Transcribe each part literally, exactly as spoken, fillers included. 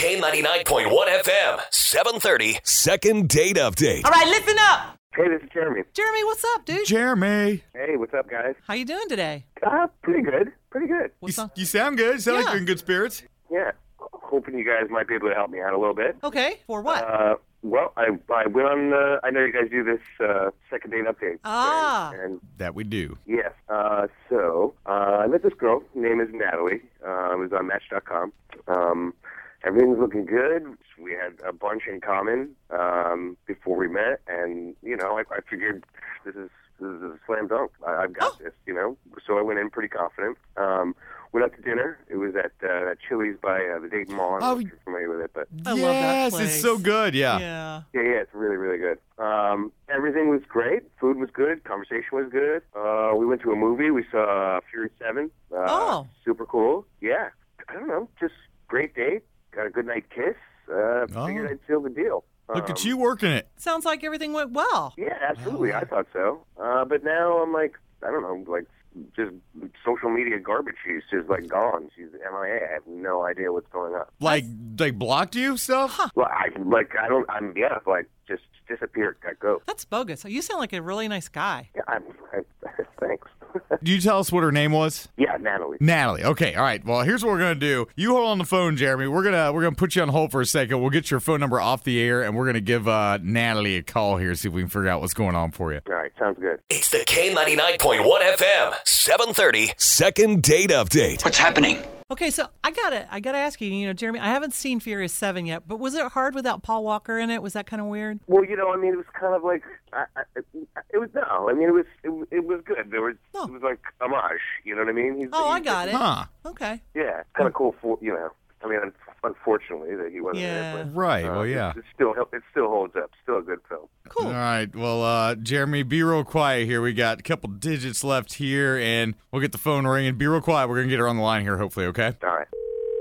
K ninety-nine point one F M, seven thirty. Second date update. All right, listen up. Hey, this is Jeremy. Jeremy, what's up, dude? Jeremy. Hey, what's up, guys? How you doing today? Uh, pretty good. Pretty good. What's You, up? you sound good. You sound like Yeah. you're in good spirits. Yeah. Hoping you guys might be able to help me out a little bit. Okay, for what? Uh, well, I I went on. Uh, I know you guys do this uh, second date update. Ah. And, and That we do. yes. Uh, so uh, I met this girl. Her name is Natalie. Uh, it was on Match dot com. Um, everything's looking good. We had a bunch in common um, before we met, and you know, I, I figured this is this is a slam dunk. I, I've got Oh. this. You know, so I went in pretty confident. Um, went out to dinner. It was at uh, at Chili's by uh, the Dayton Mall. I don't know Oh, if you're familiar with it, but I yes, love that place. it's so good. Yeah. Yeah. yeah, yeah, it's really, really good. Um, everything was great. Food was good. Conversation was good. Uh, we went to a movie. We saw Fury seven. Uh, Oh. Super cool. Yeah. I don't know. Just great date. Got a good night kiss. Uh, Oh. Figured I'd seal the deal. Look at Um, you working it. Sounds like everything went well. Yeah, absolutely. I thought so. Uh, but now I'm like, I don't know, like just social media garbage. She's just like gone. She's M I A. I have no idea what's going on. Like, they blocked you stuff? Well, I like I don't. I'm yeah. Like just disappeared. Got go. That's bogus. You sound like a really nice guy. Yeah. I'm. I, thanks. Did you tell us what her name was? Yeah, Natalie. Natalie. Okay, all right. Well, here's what we're gonna do. You hold on the phone, Jeremy. We're gonna we're gonna put you on hold for a second. We'll get your phone number off the air, and we're gonna give uh, Natalie a call here, see if we can figure out what's going on for you. All right, sounds good. It's the K ninety-nine point one F M, seven thirty. Second date update. What's happening? Okay, so I gotta, I gotta ask you. You know, Jeremy, I haven't seen Furious Seven yet, but was it hard without Paul Walker in it? Was that kind of weird? Well, you know, I mean, it was kind of like I, I, it was no. I mean, it was it, was- it was good. There was Oh. it was like homage. You know what I mean? He's, Oh, I he's- got it. Huh? Okay. Yeah, it's kind of cool for you know. I mean, un- unfortunately that he wasn't Yeah. there, but Right. uh, Well, yeah. it, it still it still holds up. Still a good film. Cool. All right. Well, uh, Jeremy, be real quiet here. We got a couple digits left here, and we'll get the phone ringing. Be real quiet. We're gonna get her on the line here, hopefully. Okay. All right.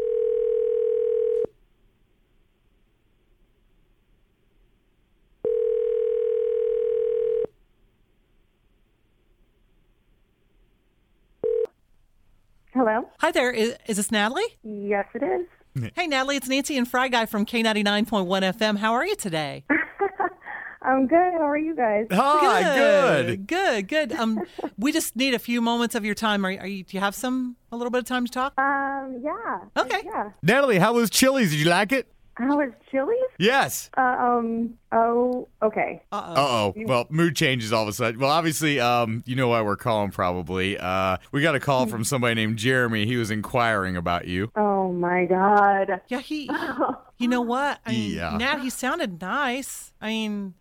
Hello? Hi there. Is, is this Natalie? Yes, it is. Hey, Natalie. It's Nancy and Fry Guy from K ninety-nine point one F M. How are you today? I'm good. How are you guys? Hi. Good. Good. Good. Um, we just need a few moments of your time. Are, are you? Do you have some a little bit of time to talk? Um, yeah. Okay. Yeah. Natalie, how was Chili's? Did you like it? How was Chili's? Yes. Uh, um, oh, okay. Uh oh. Uh oh. Well, mood changes all of a sudden. Well, obviously, um, you know why we're calling probably. Uh, we got a call from somebody named Jeremy. He was inquiring about you. Oh, my God. Yeah. He. You know what? I mean, Yeah. Nat, he sounded nice. I mean,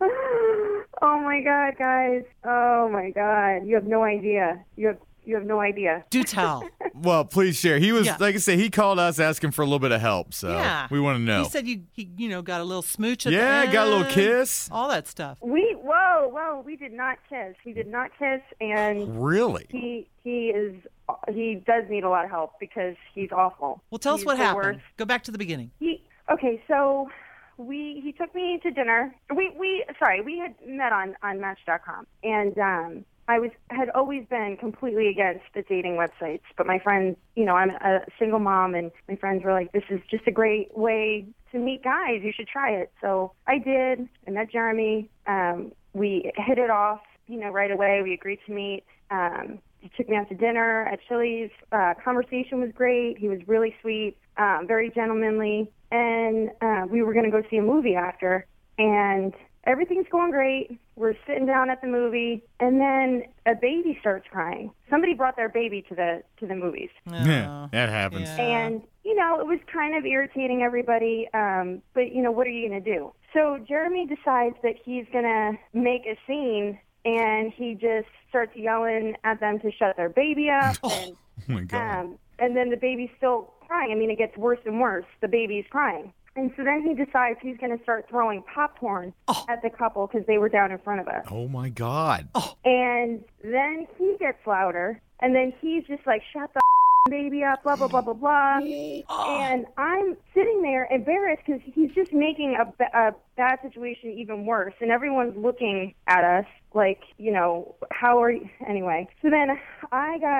Oh, my God, guys. Oh, my God. You have no idea. You have you have no idea. do tell. Well, please share. He was, Yeah. like I said, he called us asking for a little bit of help. So Yeah. we want to know. He said you, he, you know, got a little smooch at Yeah, the got a little end, kiss. all that stuff. We, whoa, whoa, we did not kiss. We did not kiss, and Really? he he is, he does need a lot of help because he's awful. Well, tell us He's what the happened. worst. Go back to the beginning. He okay, so we he took me to dinner. We we sorry, we had met on on Match dot com, and um, I was had always been completely against the dating websites. But my friends, you know, I'm a single mom, and my friends were like, "This is just a great way to meet guys. You should try it." So I did. I met Jeremy. Um, we hit it off, you know, right away. We agreed to meet. Um, he took me out to dinner at Chili's. Uh, conversation was great. He was really sweet, um, very gentlemanly. And uh, we were going to go see a movie after. And everything's going great. We're sitting down at the movie. And then a baby starts crying. Somebody brought their baby to the to the movies. Yeah, that happens. Yeah. And, you know, it was kind of irritating everybody. Um, but, you know, what are you going to do? So Jeremy decides that he's going to make a scene. And he just starts yelling at them to shut their baby up. And, Oh my God. um, and then the baby's still crying. I mean, it gets worse and worse. The baby's crying. And so then he decides he's going to start throwing popcorn Oh. at the couple because they were down in front of us. Oh my God. And then he gets louder. And then he's just like, shut the baby up, blah, blah, blah, blah, blah. And I'm sitting there embarrassed because he's just making a, ba- a bad situation even worse. And everyone's looking at us like, you know, how are you? Anyway, so then I got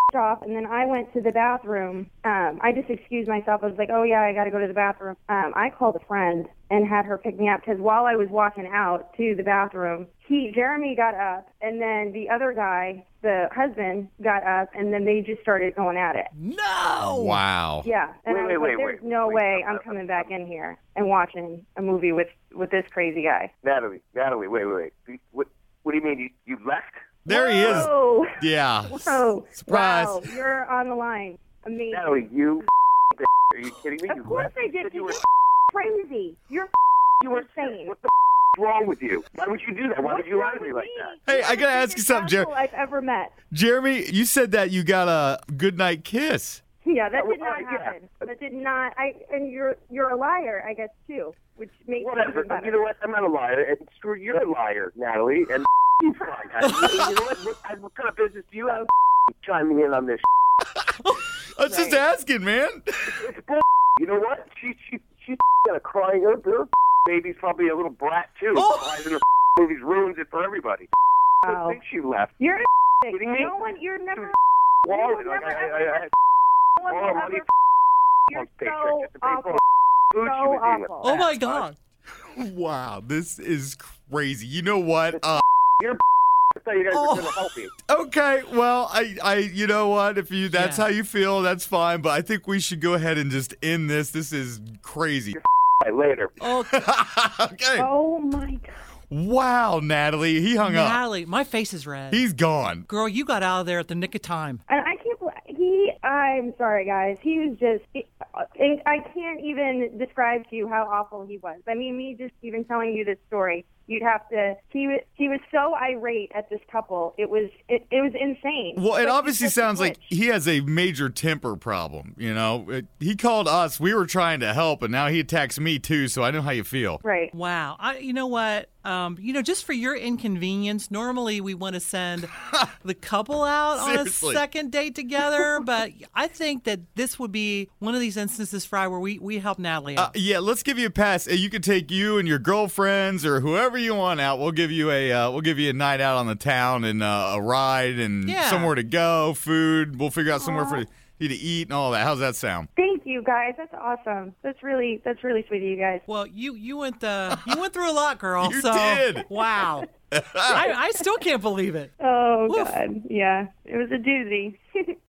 off, and then I went to the bathroom. Um, I just excused myself. I was like, oh, yeah, I got to go to the bathroom. Um, I called a friend and had her pick me up because while I was walking out to the bathroom, he, Jeremy got up, and then the other guy, the husband, got up, and then they just started going at it. No! Wow. Yeah. And Wait, I was wait, like, wait, there's wait, no wait. way I'm coming back in here and watching a movie with, with this crazy guy. Natalie, Natalie, wait, wait, wait. What, what do you mean? You, you left? There he is. Whoa. Yeah. Whoa. Surprise. Wow, you're on the line. Amazing. Natalie, you are you kidding me? Of You course left? I You did. said you You're were crazy. You're you were insane. What the is wrong with you? Why would you do that? Why would you lie to me like that? Hey, I gotta ask you something, Jer- Jer- I've ever met. Jeremy, you said that you got a goodnight kiss. Yeah, that did Oh, not uh, yeah. happen. That did not. I and you're you're a liar, I guess too, which makes it Whatever. even better. You know what? I'm not a liar. And screw you're a liar, Natalie. And you fine. I, you know what? What, what kind of business do you have? Chiming in on this. I was just Right. asking, man. It's bull. You know what? She she she's got a crying. Her, her baby's probably a little brat too. Oh. Cries in her movies, ruins it for everybody. I Wow. think she left. You're a Kidding me? no one. You're never. Wallet. never, Like, I, ever, I, I, I had no one all will her money ever- You're on paycheck so just to pay for awful. food she So was eating with. awful. Oh, my God. Wow, this is crazy. You know what? Uh, I thought you guys Oh. were going to help me. okay, well, I, I, you know what? If you, that's Yeah. how you feel, that's fine. But I think we should go ahead and just end this. This is crazy. Bye, later. Oh, Okay. Oh my God. Wow, Natalie, he hung up. Natalie, my face is red. He's gone. Girl, you got out of there at the nick of time. And I can't. bel- He. I'm sorry, guys. He was just. He, I can't even describe to you how awful he was. I mean, me just even telling you this story, you'd have to. He was. He was so irate at this couple. It was. It, it was insane. Well, it Like, obviously he's such a sounds like witch. he has a major temper problem. You know, It- he called us. We were trying to help, and now he attacks me too. So I know how you feel. Right. Wow. I, you know what? Um, you know, just for your inconvenience, normally we want to send the couple out on a Seriously. second date together, but I think that this would be one of these instances, Fry, where we, we help Natalie Uh, out. yeah, let's give you a pass. Uh, You can take you and your girlfriends or whoever you want out. We'll give you a uh, we'll give you a night out on the town and uh, a ride and Yeah. somewhere to go, food. We'll figure out somewhere for you to eat and all that. How's that sound? Thank you, guys. That's awesome. That's really. That's really sweet of you guys. Well, you you went uh, you went through a lot, girl. You so did. wow. I, I still can't believe it. Oh Woof. God. Yeah. It was a doozy.